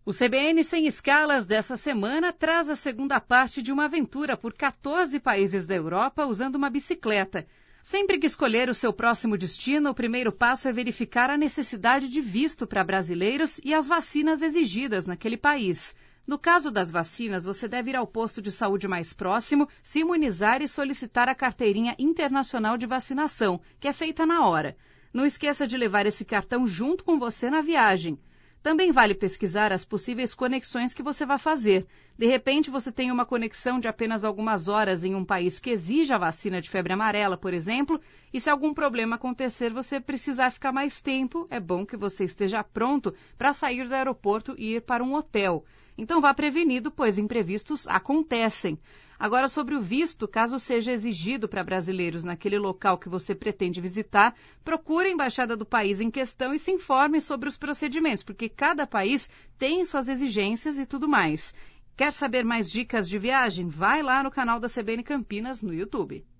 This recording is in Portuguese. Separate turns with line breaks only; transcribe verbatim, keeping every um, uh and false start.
O C B N Sem Escalas dessa semana traz a segunda parte de uma aventura por quatorze países da Europa usando uma bicicleta. Sempre que escolher o seu próximo destino, o primeiro passo é verificar a necessidade de visto para brasileiros e as vacinas exigidas naquele país. No caso das vacinas, você deve ir ao posto de saúde mais próximo, se imunizar e solicitar a carteirinha internacional de vacinação, que é feita na hora. Não esqueça de levar esse cartão junto com você na viagem. Também vale pesquisar as possíveis conexões que você vai fazer. De repente, você tem uma conexão de apenas algumas horas em um país que exige a vacina de febre amarela, por exemplo, e se algum problema acontecer, você precisar ficar mais tempo, é bom que você esteja pronto para sair do aeroporto e ir para um hotel. Então vá prevenido, pois imprevistos acontecem. Agora, sobre o visto, caso seja exigido para brasileiros naquele local que você pretende visitar, procure a embaixada do país em questão e se informe sobre os procedimentos, porque cada país tem suas exigências e tudo mais. Quer saber mais dicas de viagem? Vai lá no canal da C B N Campinas no YouTube.